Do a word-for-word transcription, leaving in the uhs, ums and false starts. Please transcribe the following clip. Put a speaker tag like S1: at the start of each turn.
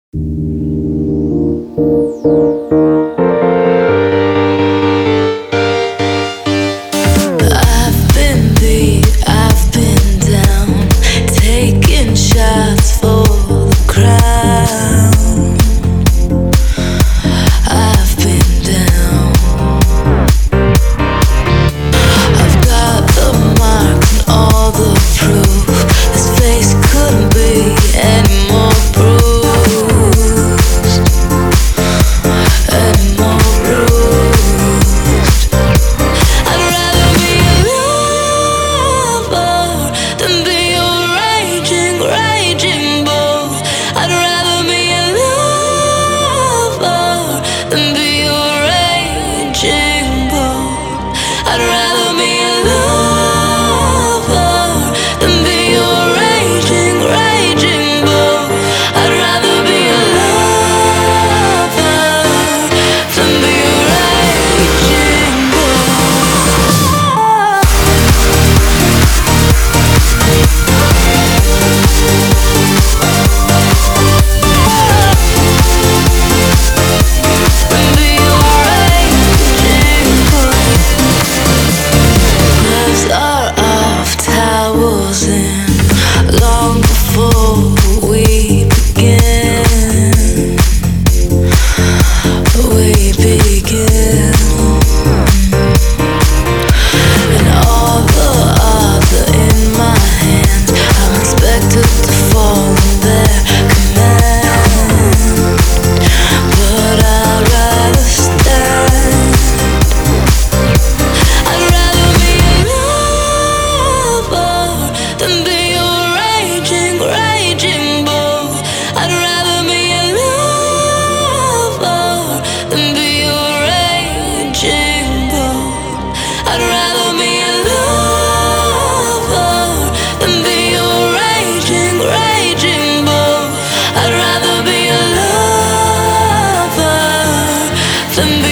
S1: I've been beat, I've been down, taking shots for the crown. I've been down. I've got the marks and all the proof. This face couldn't be any more bruised, any more bruised. I'd rather be a lover than be a raging, raging bull. I'd rather be a lover than be a raging bull. I'd rather be a lover than be a raging, raging bull. I'd rather be a lover than be a raging bull. Than be a raging bull. Gloves are off, towels in, long before we begin. We begin. And all the other in my hands, I'm expected to follow their command, but I'd rather stand. I'd rather be a lover than be a raging, raging bull. I'd rather be a lover than be a raging bull. I'd rather be a lover than be a raging, raging bull. I'd rather be a lover than be